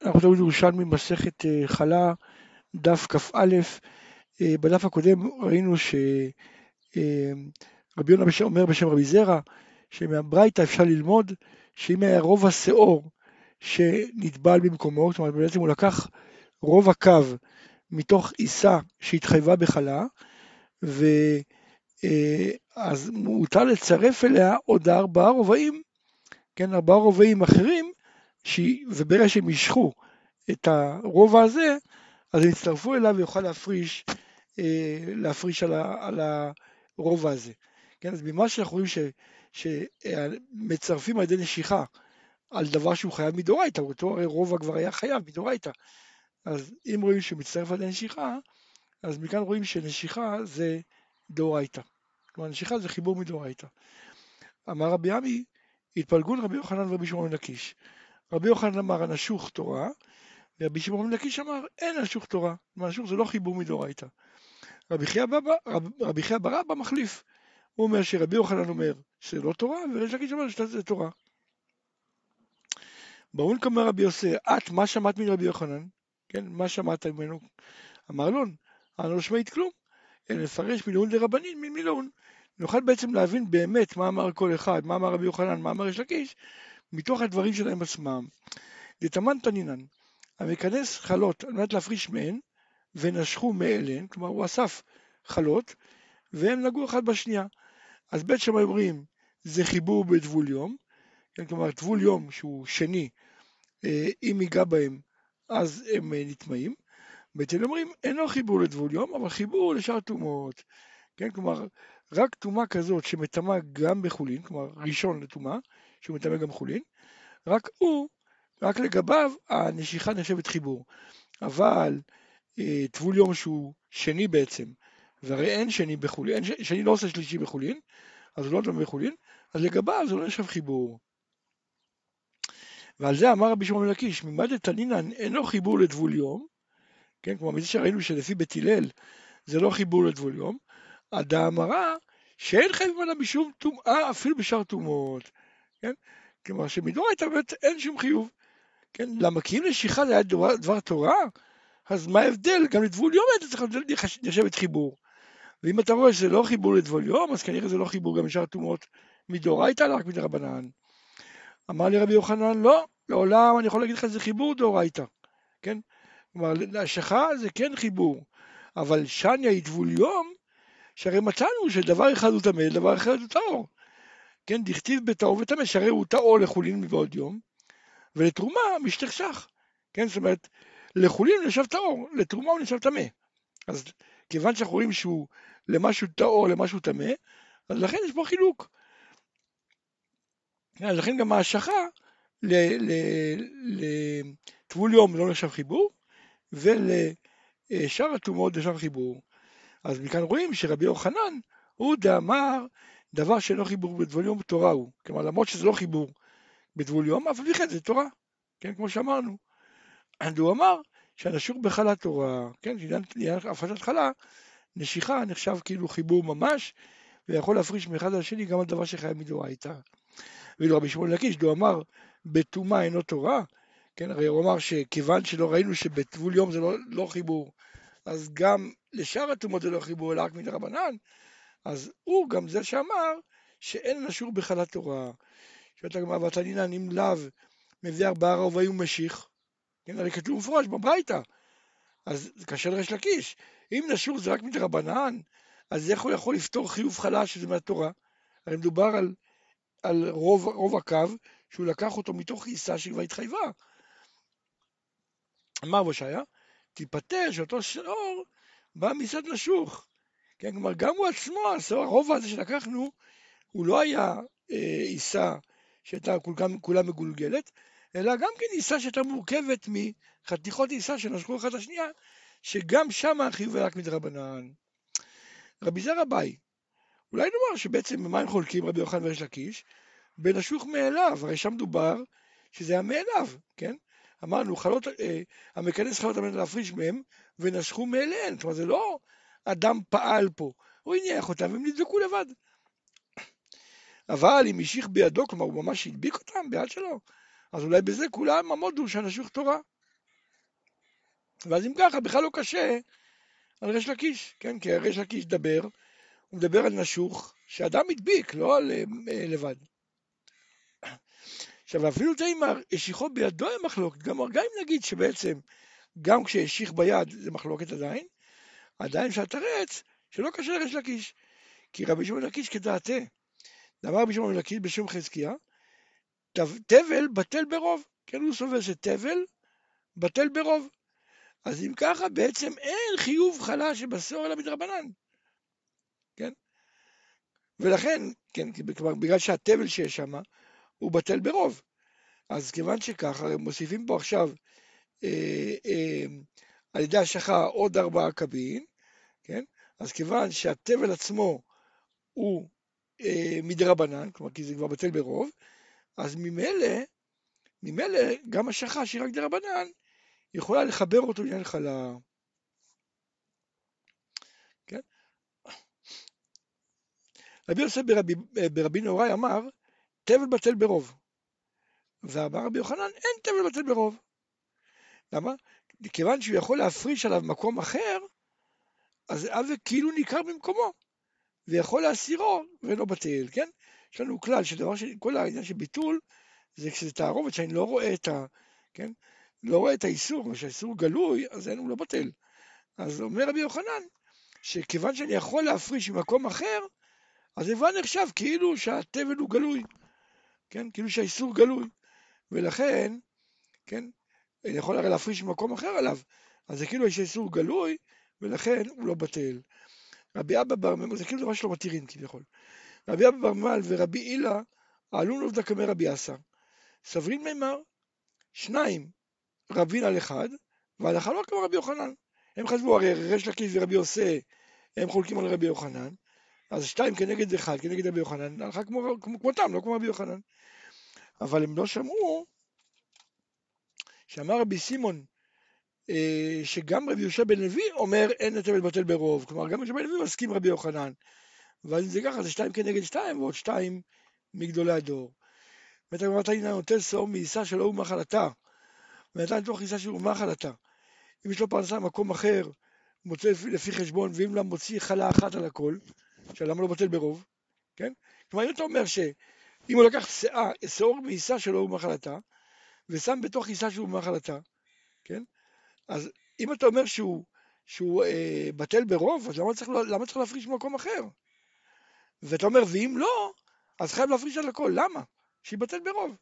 אנחנו תלמוד ירושלמי מסכת חלה, דף כ"א. בדף הקודם ראינו שרבי יונה אומר בשם רבי זרע, שמהברייתא אפשר ללמוד שאם היה רוב השאור שנטבל במקומו, זאת אומרת בעצם הוא לקח רוב הקו מתוך עיסה שהתחייבה בחלה, אז מותר לצרף אליה עוד 4 רובעים, כן, 4 רובעים אחרים, וברגע שהם ישכו את הרובע הזה, אז הם יצטרפו אליו ויוכל להפריש על הרובע הזה. כן, אז במה שאנחנו רואים שמצרפים על ידי נשיכה על דבר שהוא חייב מדאורייתא, אותו הרי רובע כבר היה חייב מדאורייתא, אז אם רואים שמצטרף על ידי נשיכה, אז מכאן רואים שנשיכה זה דאורייתא. כלומר נשיכה זה חיבור מדאורייתא. אמר רבי עמי, התפלגו לרבי יוחנן ורבי שמעון בן לקיש. רבי יוחנן אמר הנשוך תורה, ורבי שמעון בן לקיש אמר אין נשוך תורה, הנשוך זה לא חיבור מדאורייתא. רבי חייא בר אבא מחליף, הוא אומר שרבי יוחנן אומר שזה לא תורה, וריש לקיש אומר שזה תורה. ברון כמר רבי יוסי, את מה שמעת מרבי יוחנן? כן, מה שמעת ממנו? אמר לון, אני לא שמעית כלום, אלא לפרש מילאון דרבנין מילאון. נוכל בעצם להבין באמת מה אמר כל אחד, מה אמר רבי יוחנן, מה אמר ריש לקיש, מתוך הדברים שלהם עצמם. דתמן תנינן, המכנס חלות על מנת להפריש מהן, ונשכו מאליהן, כלומר הוא אסף חלות, והם נגעו אחד בשנייה. אז בית שמאי אומרים, זה חיבור בטבול יום, כלומר טבול יום שהוא שני, אם ייגע בהם, אז הם נטמעים. בית הלל אומרים, אינו חיבור לטבול יום, אבל חיבור לשאר טומאות. כן, כלומר, רק טומאה כזאת שמטמאה גם בחולין, כלומר ראשון לטומאה, שהוא מטמא גם חולין, רק לגביו הנשיכה נחשבת חיבור. אבל טבול יום שהוא שני בעצם, והרי אין שני בחולין, שני לא עושה שלישי בחולין, אז הוא לא טמא בחולין, אז לגביו זה לא נחשב חיבור. ועל זה אמר רבי שמעון בן לקיש, ממד דתנינן אינו חיבור לטבול יום, כן, כלומר מזה שראינו שלפי בית הלל זה לא חיבור לטבול יום, הדאמרה שאין חייבים עליו משום טומאה אפילו בשאר טומאות, כן, כלומר שמדאורייתא באמת אין שום חיוב, כן, למה כי אם נשיכה זה היה דבר תורה, אז מה ההבדל? גם לטבול יום אתה צריך לשבת חיבור, ואם אתה רואה שזה לא חיבור לטבול יום, אז כנראה זה לא חיבור גם בשאר טומאות מדאורייתא, אלא רק מדרבנן. אמר לי רבי יוחנן, לא, לעולם אני יכול להגיד לך שזה חיבור דאורייתא, כן? כלומר, להשכה זה כן חיבור, אבל שניה היא טבול יום, שהרי מצאנו שדבר אחד הוא טמא, דבר אחד הוא טהור. כן, דכתיב בטהור וטמא, שהרי הוא טהור לחולין מבעוד יום, ולתרומה משתכשך. כן, זאת אומרת, לחולין הוא נחשב טהור, לתרומה הוא נחשב טמא. אז כיוון שאנחנו רואים שהוא למשהו טהור, למשהו טמא, אז לכן יש פה חילוק. אז לכן גם ההשכה לטבול יום לא נחשב חיבור, ולשאר הטומאות נחשב חיבור. אז מכאן רואים שרבי יוחנן הוא דאמר דבר שאינו חיבור בטבול יום תורה הוא. כלומר למרות שזה לא חיבור בטבול יום, אבל בכלל זה תורה. כן, כמו שאמרנו. הוא אמר שהנשוך בחלה תורה, כן, לעניין הפרשת חלה, נשיכה נחשב כאילו חיבור ממש, ויכול להפריש מאחד על השני גם על דבר שחייב מדאורייתא. ואילו רבי שמעון בן לקיש, הוא אמר בטומאה אינו תורה, כן, הרי הוא אמר שכיוון שלא ראינו שבטבול יום זה לא חיבור, אז גם לשאר הטומאות זה לא חיבור, אלא רק מדרבנן, אז הוא גם זה שאמר שאין נשוך בחלת תורה. שואלת הגמרא, ותנינן אם לאו מביא 4 רובעים ומשיך, כן, הרי כתוב מפורש בברייתא, אז זה קשה לריש לקיש. אם נשוך זה רק מדרבנן, אז איך הוא יכול לפתור חיוב חלה שזה מהתורה? הרי מדובר על רוב הקו, שהוא לקח אותו מתוך עיסה שכבר התחייבה. אמר הושעיה, תיפטר שאותו שאור בא מצד נשוך. כן, כלומר, גם הוא עצמו, הרובע הזה שלקחנו, הוא לא היה עיסה שהייתה כולה מגולגלת, אלא גם כן עיסה שהייתה מורכבת מחתיכות עיסה שנשכו אחת לשנייה, שגם שם החיוב רק מדרבנן. רבי זרע באי, אולי נאמר שבעצם במה הם חולקים רבי יוחנן וריש לקיש? בנשוך מאליו, הרי שם דובר שזה היה מאליו, כן? אמרנו, המכנס חלות על מנת להפריש מהם, ונשכו מאליהן, זאת אומרת, זה לא אדם פעל פה, הוא הניח אותם, והם נדבקו לבד. אבל אם המשיך בידו, כלומר, הוא ממש הדביק אותם ביד שלו, אז אולי בזה כולם עמודו שהנשוך תורה, ואז אם ככה, בכלל לא קשה על ריש לקיש, כן? כי ריש לקיש דבר, הוא מדבר על נשוך, שאדם הדביק, לא על לבד. עכשיו, אפילו תימר, השיכו בידו עם מחלוקת, גם אם נגיד שבעצם, גם כשהשיך ביד זה מחלוקת עדיין אפשר לתרץ שלא קשה לריש לקיש, כי רבי שמעון לקיש כדעתה, אמר רבי שמעון לקיש בשם חזקיה, תבל בטל ברוב, כן, הוא סובר שתבל בטל ברוב, אז אם ככה בעצם אין חיוב חלה שבשור אלא מדרבנן, כן, ולכן, כן, כלומר, בגלל שהתבל שיש שם הוא בטל ברוב, אז כיוון שככה מוסיפים פה עכשיו על ידי השחה עוד 4 קבין, כן, אז כיוון שהתבל עצמו הוא מדרבנן, כלומר כי זה כבר בטל ברוב, אז ממילא גם השחה שהיא רק דרבנן יכולה לחבר אותו לעניין חלה. כן? רבי יוסף ברבי נהוראי אמר, תבל בטל ברוב. ואמר רבי יוחנן, אין תבל בטל ברוב. למה? כיוון שהוא יכול להפריש עליו מקום אחר, אז אבי כאילו ניכר במקומו, ויכול להסירו ולא בטל, כן? יש לנו כלל כל העניין של ביטול, זה כשזה תערובת שאני לא רואה כן? לא רואה את האיסור, כשהאיסור גלוי, אז הוא לא בטל. אז אומר רבי יוחנן, שכיוון שאני יכול להפריש ממקום אחר, אז זה כבר נחשב כאילו שהתבל הוא גלוי, כן? כאילו שהאיסור גלוי, ולכן, כן? אני יכול הרי להפריש ממקום אחר עליו, אז זה כאילו יש איסור גלוי, ולכן הוא לא בטל. רבי אבא בר ממל, זה כאילו דבר שלא מתירים כביכול. רבי אבא בר ממל ורבי אילה, עלו נובדא כמי רבי אסא. סברין מימר, 2 רבין על 1, והלכה לא כמו רבי יוחנן. הם חשבו, הרי ריש לקיש ורבי יוסי, הם חולקים על רבי יוחנן, אז 2 כנגד 1, כנגד רבי יוחנן, הלכה כמותם, לא כמו רבי יוחנן. אבל הם לא שמעו, שאמר רבי סימון, שגם רבי יהושע בן לוי אומר אין התבל בטל ברוב, כלומר גם יהושע בן לוי מסכים רבי יוחנן, ואז זה ככה, זה 2 כנגד 2, ועוד 2 מגדולי הדור. ואתה אמרת, הנה נוטל שאור מעיסה שלא הוא מחלתה, ונתן לתוך עיסה שהוא מחלתה. אם יש לו פרנסה במקום אחר, מוצא לפי חשבון, ואם לא מוציא חלה אחת על הכל, שלמה לא בטל ברוב, כן? כלומר, אם אתה אומר שאם הוא לקח שאור מעיסה שלא הוא מחלתה, ושם בתוך עיסה שהוא מחלתה, כן? אז אם אתה אומר שהוא בטל ברוב, אז למה צריך להפריש במקום אחר? ואתה אומר, ואם לא, אז חייב להפריש על הכל, למה? שיבטל ברוב.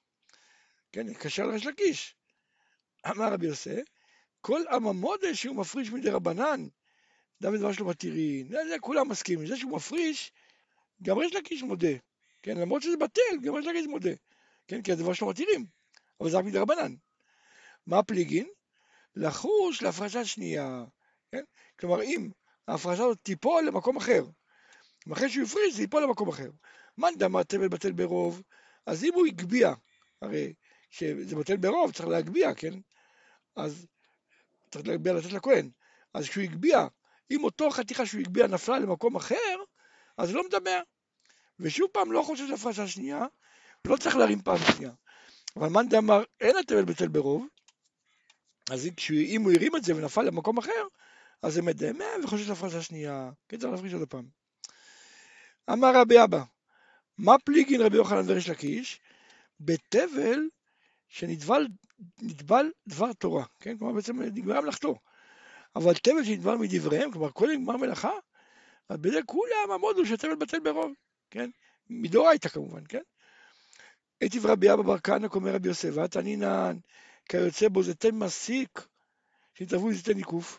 כן, קשר לריש לקיש. אמר רבי יוסי, כל הממודה שהוא מפריש מדי רבנן, דוד דבר שלו מתירין, זה כולם מסכימים, זה שהוא מפריש, גם ריש לקיש מודה, כן, למרות שזה בטל, גם ריש לקיש מודה, כן, כי הדבר שלו מתירים, אבל זה רק מדי רבנן. מה הפליגין? לחוש להפרשה שנייה, כן, כלומר אם ההפרשה הזאת תיפול למקום אחר, אחרי שהוא יפריש זה ייפול למקום אחר, מאן דאמר תבל בטל ברוב, אז אם הוא יגביע, הרי שזה בטל ברוב, צריך להגביע, כן, אז צריך להגביע לתת לכהן, אז כשהוא יגביע, אם אותו חתיכה שהוא יגביע נפלה למקום אחר, אז לא מדבר, ושוב פעם לא חושב להפרשה שנייה, לא צריך להרים פעם שנייה, אבל מאן דאמר אין התבל בטל ברוב, אז אם הוא הרים את זה ונפל למקום אחר, אז זה מדמה וחושב להפרשה שנייה, כן צריך להפריש עוד פעם. אמר רבי אבא, מה פליגין רבי יוחנן וריש לקיש? בתבל שנטבל דבר תורה, כן? כלומר בעצם נגמרה מלאכתו, אבל תבל שנטבל מדבריהם, כלומר כל נגמר מלאכה, אז בזה כולם עמודו שתבל בטל ברוב, כן? מדאורייתא כמובן, כן? היטיב רבי אבא בר כהנא אומר רבי יוסף, ותנינן כיוצא בו זיתי מסיק, שנתערבו זיתי ניקוף,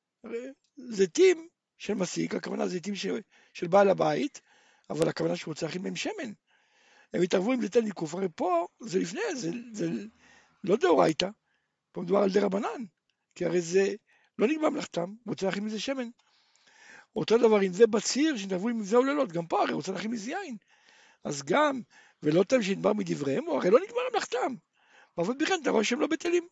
זיתים של מסיק, הכוונה זיתים של בעל הבית, אבל הכוונה שהוא רוצה להכין מהם שמן, הם התערבו עם זיתי ניקוף, הרי פה זה לפני, זה לא דאורייתא, פה מדובר על דרבנן, כי הרי זה לא נגמר מלאכתם, הוא רוצה להכין מזה שמן. אותו דבר אם זה בציר שנתערבו עם זה עוללות, גם פה הרי הוא רוצה להכין מזה יין, אז גם, ולא תם שנדבר מדבריהם, הוא הרי לא נגמר מלאכתם, אבל בכן אתה רואה שהם לא בטלים.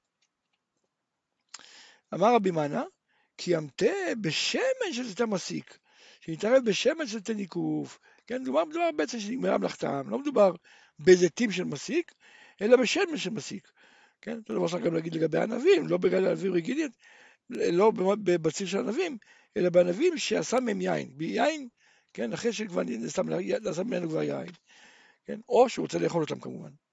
אמר רבי מנה, כי ימתה בשמן של זיתי מסיק, שנתערב בשמן של זיתי ניקוף, כן, מדובר בעצם שנגמרה מלאכתם, לא מדובר בזיתים של מסיק, אלא בשמן של מסיק. כן? אותו דבר אפשר גם להגיד לגבי ענבים, לא בגלל ענבים רגילים, לא בבציר של ענבים, אלא בענבים שעשה מהם יין, ביין, כן? אחרי שכבר נעשה ממנו כבר יין, כן? או שהוא רוצה לאכול אותם כמובן.